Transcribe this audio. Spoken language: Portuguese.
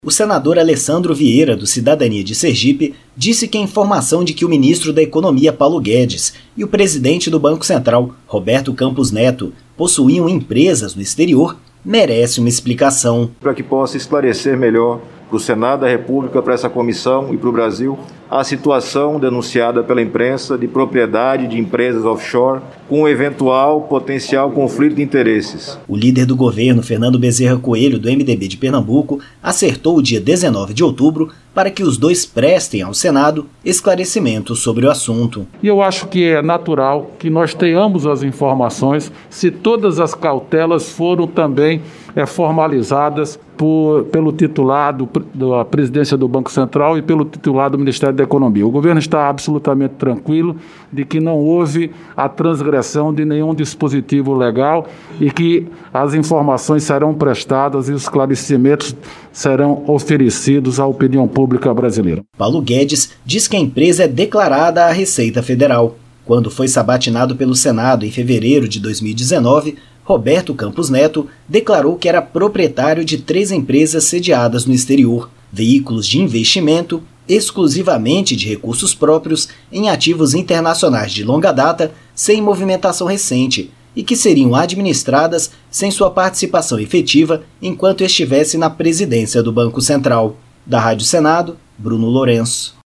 O senador Alessandro Vieira, do Cidadania de Sergipe, disse que a informação de que o ministro da Economia, Paulo Guedes, e o presidente do Banco Central, Roberto Campos Neto, possuíam empresas no exterior, merece uma explicação. Para que possa esclarecer melhor para o Senado da República, para essa comissão e para o Brasil, a situação denunciada pela imprensa de propriedade de empresas offshore com eventual potencial conflito de interesses. O líder do governo, Fernando Bezerra Coelho, do MDB de Pernambuco, acertou o dia 19 de outubro para que os dois prestem ao Senado esclarecimentos sobre o assunto. E eu acho que é natural que nós tenhamos as informações se todas as cautelas foram também formalizadas pelo titular da presidência do Banco Central e pelo titular do Ministério da Economia. O governo está absolutamente tranquilo de que não houve a transgressão de nenhum dispositivo legal e que as informações serão prestadas e os esclarecimentos serão oferecidos à opinião pública brasileira. Paulo Guedes diz que a empresa é declarada à Receita Federal. Quando foi sabatinado pelo Senado em fevereiro de 2019, Roberto Campos Neto declarou que era proprietário de 3 empresas sediadas no exterior, veículos de investimento exclusivamente de recursos próprios em ativos internacionais de longa data, sem movimentação recente, e que seriam administradas sem sua participação efetiva enquanto estivesse na presidência do Banco Central. Da Rádio Senado, Bruno Lourenço.